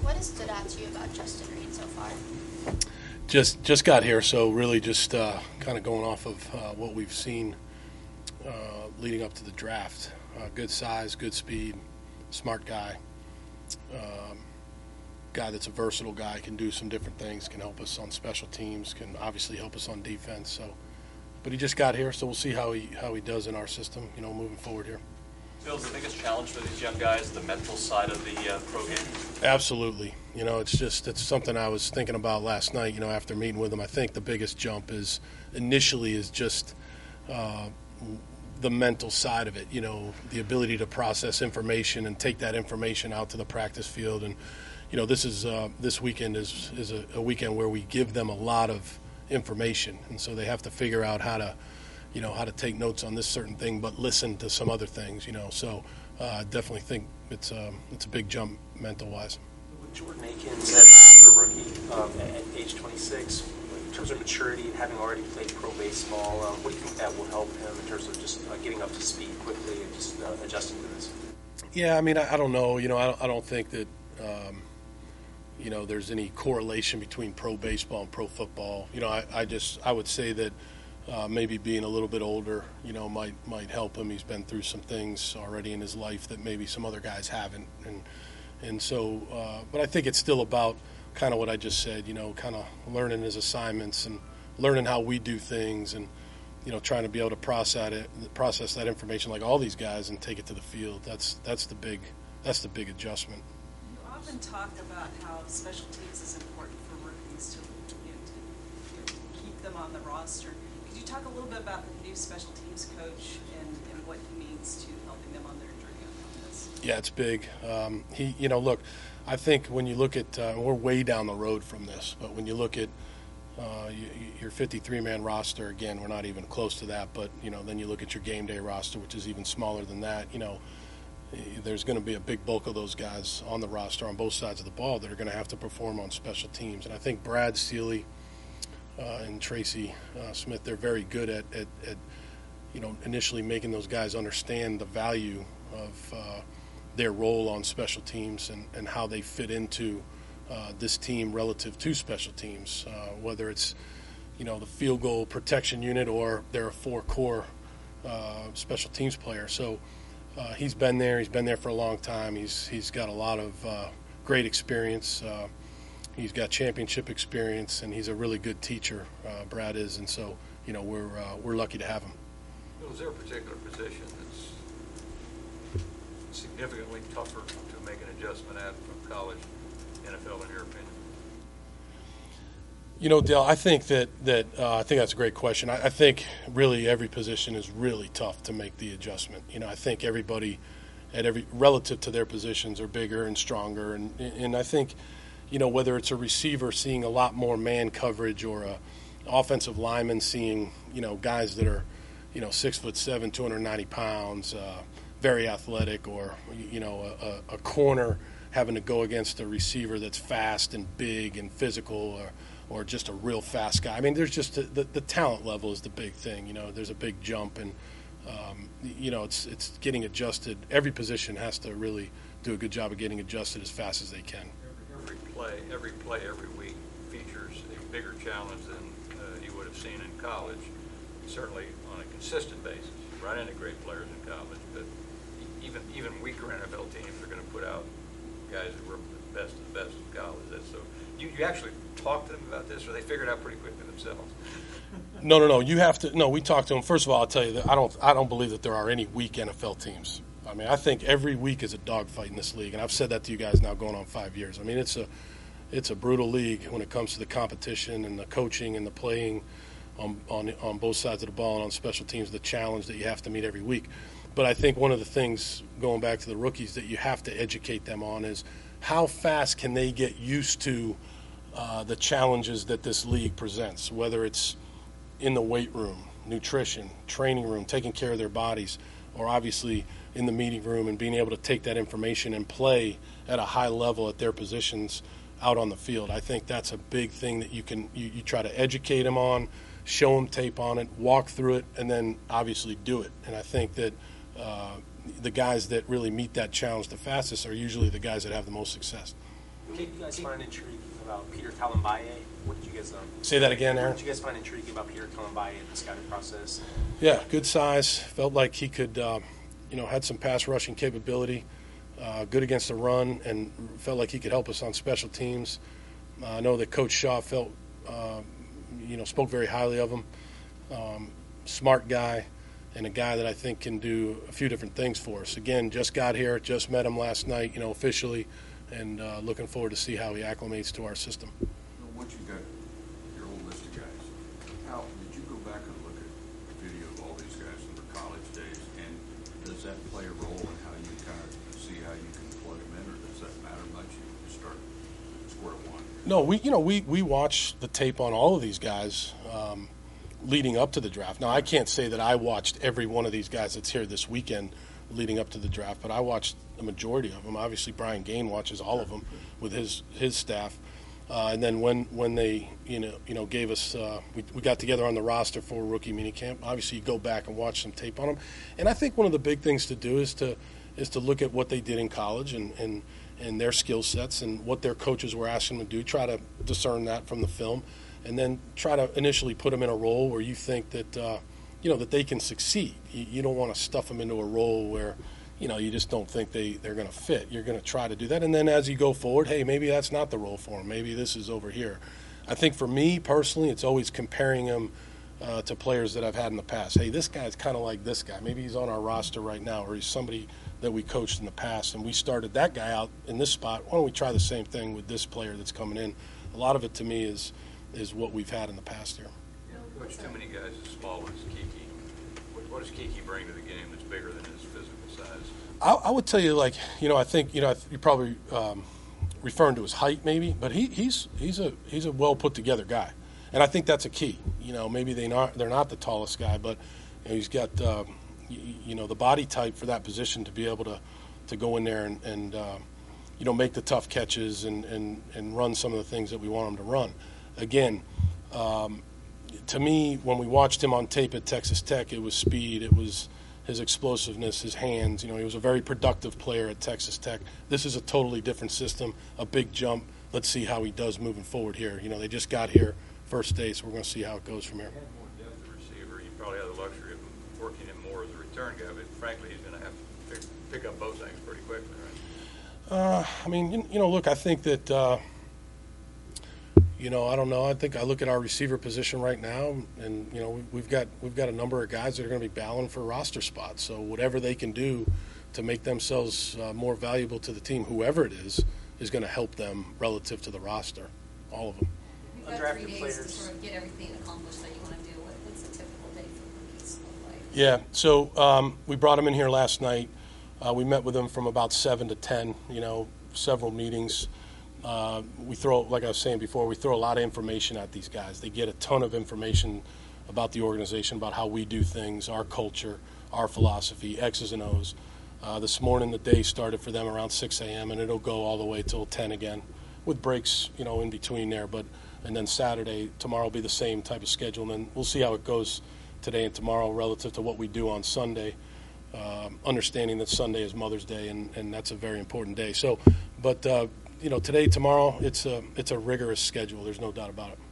What has stood out to you about Justin Reed so far? Just got here, so really just kind of going off of what we've seen leading up to the draft. Good size, good speed, smart guy. Guy that's a versatile guy, can do some different things, can help us on special teams, can obviously help us on defense. So, but he just got here, so we'll see how he does in our system, moving forward here. Bill, is the biggest challenge for these young guys the mental side of the pro game? Absolutely. It's something I was thinking about last night, after meeting with him. I think the biggest jump is just the mental side of it, the ability to process information and take that information out to the practice field. And, this weekend is a weekend where we give them a lot of information. And so they have to figure out how to take notes on this certain thing, but listen to some other things, So I definitely think it's a big jump mental-wise. With Jordan Akins, a rookie at age 26, in terms of maturity and having already played pro baseball, what do you think that will help him in terms of just getting up to speed quickly and just adjusting to this? Yeah, I don't know. I don't think that there's any correlation between pro baseball and pro football. I would say that maybe being a little bit older, might help him. He's been through some things already in his life that maybe some other guys haven't, and so. But I think it's still about kind of what I just said. Kind of learning his assignments and learning how we do things, and trying to be able to process that information like all these guys and take it to the field. That's the big adjustment. You often talk about how special teams is important for rookies to keep them on the roster. Could you talk a little bit about the new special teams coach and what he means to helping them on their journey on this? Yeah, it's big. Look, I think when you look at, we're way down the road from this, but when you look at your 53-man roster, again, we're not even close to that, but, then you look at your game day roster, which is even smaller than that, there's going to be a big bulk of those guys on the roster on both sides of the ball that are going to have to perform on special teams. And I think Brad Seeley and Tracy Smith, they're very good at initially making those guys understand the value of their role on special teams and how they fit into this team relative to special teams, whether it's, the field goal protection unit or they're a four-core special teams player. So he's been there. He's been there for a long time. He's got a lot of great experience. He's got championship experience, and he's a really good teacher. Brad is, and so we're lucky to have him. Is there a particular position that's significantly tougher to make an adjustment at from college, NFL, in your opinion? Dale, I think that I think that's a great question. I think really every position is really tough to make the adjustment. I think everybody relative to their positions are bigger and stronger, and I think whether it's a receiver seeing a lot more man coverage or a offensive lineman seeing guys that are 6'7", 290 pounds, very athletic, or a corner having to go against a receiver that's fast and big and physical, or just a real fast guy. There's just the talent level is the big thing. There's a big jump, and it's getting adjusted. Every position has to really do a good job of getting adjusted as fast as they can. Every play, every week features a bigger challenge than you would have seen in college. Certainly on a consistent basis. Run into great players in college, but even weaker NFL teams are going to put out guys who were the best of the best in college. So you actually talk to them about this, or they figure it out pretty quickly themselves? No. You have to. No, we talk to them. First of all, I'll tell you that I don't believe that there are any weak NFL teams. I think every week is a dogfight in this league, and I've said that to you guys now going on 5 years. It's a brutal league when it comes to the competition and the coaching and the playing on both sides of the ball and on special teams, the challenge that you have to meet every week. But I think one of the things, going back to the rookies, that you have to educate them on is how fast can they get used to the challenges that this league presents, whether it's in the weight room, nutrition, training room, taking care of their bodies, or obviously in the meeting room and being able to take that information and play at a high level at their positions out on the field. I think that's a big thing that you try to educate them on, show them tape on it, walk through it, and then obviously do it. And I think that the guys that really meet that challenge the fastest are usually the guys that have the most success. What did you guys find intriguing about Peter Kalambaye? What did you guys Say that again, Aaron. What did you guys find intriguing about Peter Kalambaye in the scouting process? Yeah, good size. Felt like he could, had some pass rushing capability. Good against the run, and felt like he could help us on special teams. I know that Coach Shaw spoke very highly of him. Smart guy, and a guy that I think can do a few different things for us. Again, just got here, just met him last night, officially, and looking forward to see how he acclimates to our system. Once you got your whole list of guys, how did you go back and look at video of all these guys from their college days, and does that play a role in how you kind of see how you can plug them in, or does that matter much? You just start square one. No, we watch the tape on all of these guys leading up to the draft. Now, I can't say that I watched every one of these guys that's here this weekend leading up to the draft, but I watched the majority of them. Obviously, Brian Gain watches all of them with his staff. And then when they gave us we got together on the roster for rookie minicamp. Obviously, you go back and watch some tape on them. And I think one of the big things to do is to look at what they did in college and their skill sets and what their coaches were asking them to do. Try to discern that from the film, and then try to initially put them in a role where you think that that they can succeed. You don't want to stuff them into a role where you just don't think they're going to fit. You're going to try to do that, and then as you go forward, hey, maybe that's not the role for them. Maybe this is over here. I think for me personally, it's always comparing them to players that I've had in the past. Hey, this guy's kind of like this guy. Maybe he's on our roster right now, or he's somebody that we coached in the past, and we started that guy out in this spot. Why don't we try the same thing with this player that's coming in? A lot of it to me is what we've had in the past here. Coach, too many guys as small as Kiki. What does Kiki bring to the game that's bigger than his physical size? I would tell you, I think you're probably referring to his height, maybe, but he's a well put together guy, and I think that's a key. Maybe they're not the tallest guy, but he's got the body type for that position to be able to go in there and make the tough catches and run some of the things that we want him to run. Again, to me, when we watched him on tape at Texas Tech, it was speed, it was his explosiveness, his hands. He was a very productive player at Texas Tech. This is a totally different system, a big jump. Let's see how he does moving forward here. They just got here first day, so we're going to see how it goes from here. He had more depth at receiver. You probably have the luxury of working him more as a return guy, but frankly, he's going to have to pick up both things pretty quickly, right? Look, I think that I don't know. I think I look at our receiver position right now, and we've got a number of guys that are going to be battling for roster spots. So whatever they can do to make themselves more valuable to the team, whoever it is going to help them relative to the roster, all of them. You've got 3 days to sort of get everything accomplished that you want to do. What's a typical day for rookies look like? Yeah. So we brought them in here last night. We met with them from about 7 to 10. Several meetings. Like I was saying before, we throw a lot of information at these guys. They get a ton of information about the organization, about how we do things, our culture, our philosophy, X's and O's. This morning, the day started for them around 6 a.m., and it'll go all the way till 10 again, with breaks, in between there. And then tomorrow will be the same type of schedule, and then we'll see how it goes today and tomorrow relative to what we do on Sunday. Understanding that Sunday is Mother's Day, and that's a very important day. So, but today, tomorrow, it's a rigorous schedule. There's no doubt about it.